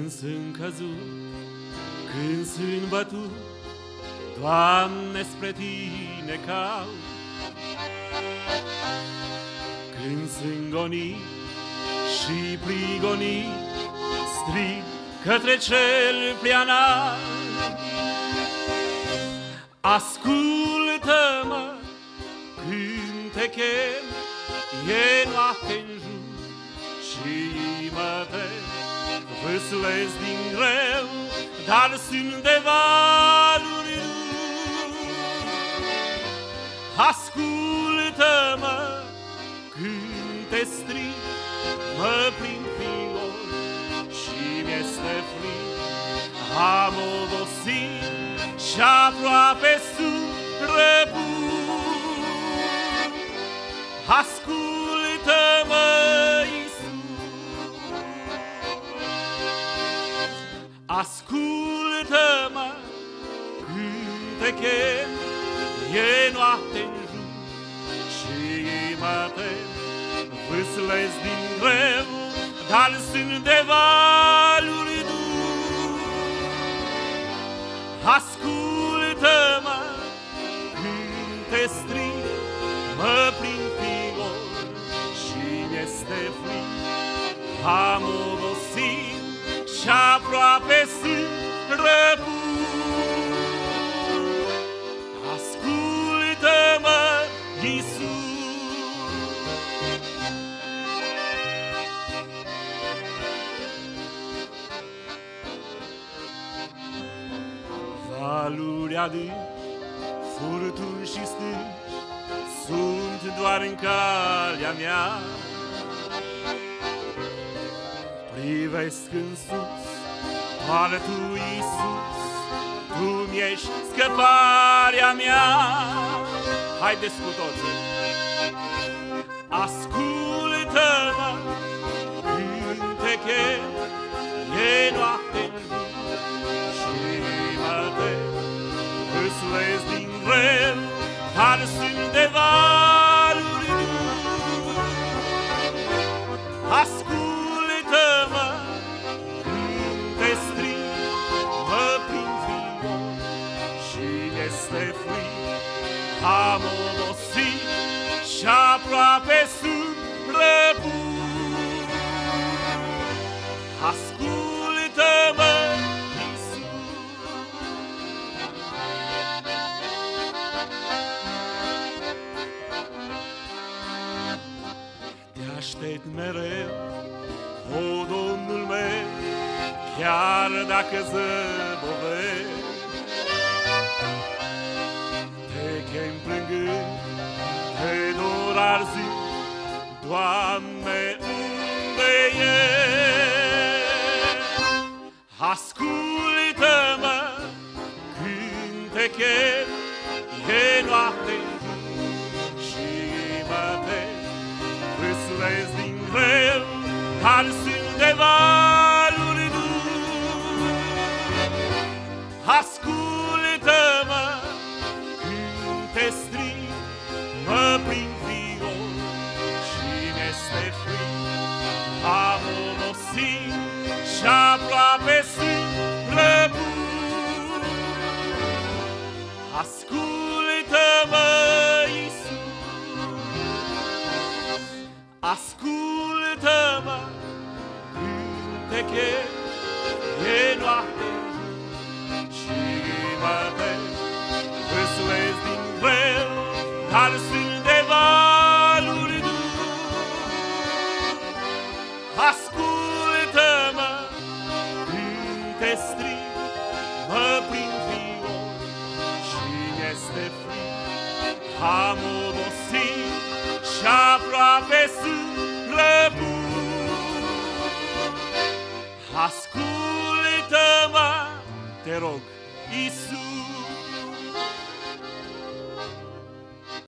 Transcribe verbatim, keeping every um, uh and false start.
Când sunt căzut, când sunt bătut, Doamne, spre Tine caut. Când sunt gonit și prigonit, strig către Cel Preanalt. Ascultă-mă când te chem, e noapte-n jur și mă tem. Vâslesc din greu, dar sunt de valuri duri. Ascultă-mă când te strig, mă prind fior și mi-este frig. Am obosit și aproape sunt răpus. Ascultă-mă, ascultă-mă când te chem, e noapte-n jur și mă tem. Vâslesc din greu, dar sunt de valuri duri. Ascultă-mă când te strig, mă prind fior și mi-este frig. Am obosit și aproape sunt răpus. Ascultă-mă, Iisus. Valuri adânci, furtuni și stânci sunt doar în calea mea. Privesc în sus, doar Tu, Iisus, Tu mi-ești scăparea mea. Haideți cu toții! Ascultă-mă când te chem, e noapte-n jur și mă tem. Vâslesc din greu, dar sunt de valuri duri. Ascultă-mă când te strig, mă prind fior și mi-este frig. Am obosit și aproape sunt răpus. Ascultă-mă, Iisus. Te aștept mereu, o, Domnul meu, chiar dacă zăbovesc. Te chem plângând, te dor arzând, Doamne, unde ești? Ascultă-mă când te chem, e noapte-n jur și mă tem. Vâslesc din greu, dar sunt de valuri duri. Ascultă-mă când te strig, mă prind fior și mi-este frig. Am obosit și aproape sunt răpus. Ascultă-mă, Iisus. Ascultă-mă când te chem, e noapte-n jur și mă tem. Vâslesc din greu, dar sunt de valuri duri. Ascultă-mă când te strig, mă prind fior și mi-este frig. Am obosit și aproape sunt răpus. Ascultă-mă, te rog, Iisus.